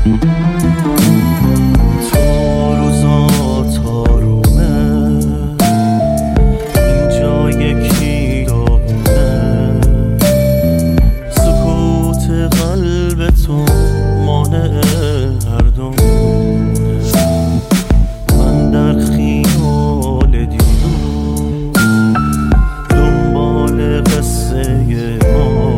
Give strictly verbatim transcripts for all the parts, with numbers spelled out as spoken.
تو روزا تارومه، اینجا یکی داغونه، سکوت قلب تو مانع هر دومونه. من در خیال دیدم دنبال قصه ما،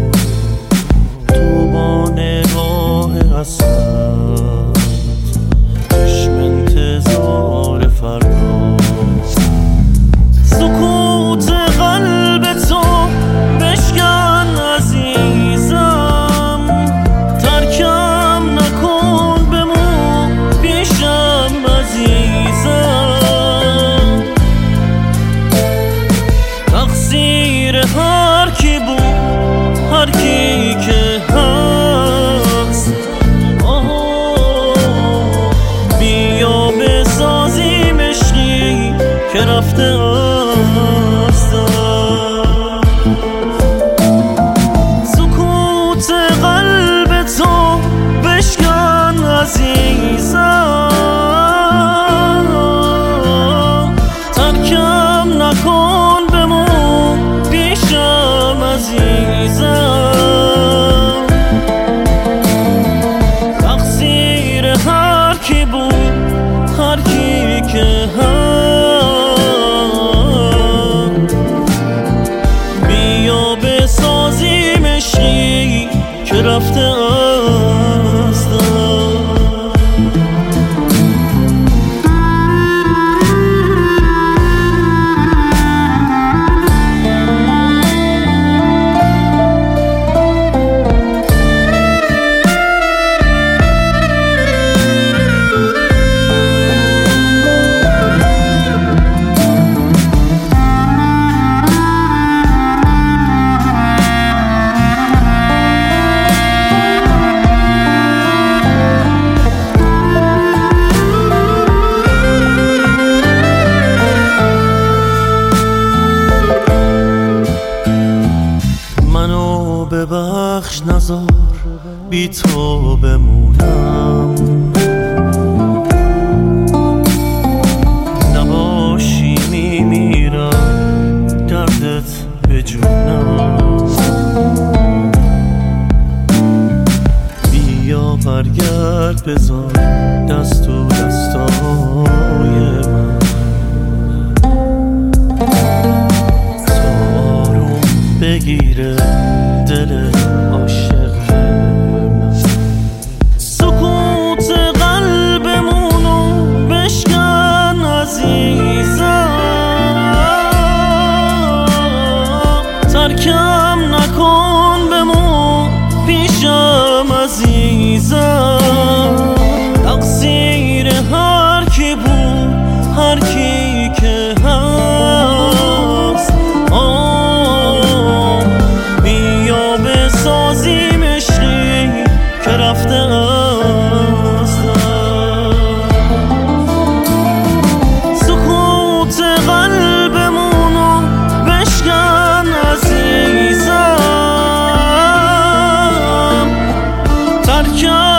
تو با نگاه حسرت چشم انتظار فردا. سکوت قلب تو بشکن عزیزم، ترکم نکن بمون پیشم عزیزم. تقصیر هر کی بود، هر کی که هست، بیا بسازیم عشقی که رفته است. سکوت قلب تو بشکن عزیزم، ترکم نکن بمون پیشم عزیزم. تقصیر هر کی بود، هر کی که هست، بیا بسازیم عشقی که رفته است. منو ببخش نذار بی تو بمونم، نباشی میمیرم دردت به جونم. بیا برگرد بذار دست تو دستای من، تارم بگیره دل عاشق من. سکوت قلبمونو بشکن عزیزم، ترکم نکن بمون پیشم عزیزم. تقصیر هر کی بود، هر کی که هست، بیا بسازیم عشقی که رفته است. سکوت قلبمونو بشکن عزیزم، ترکم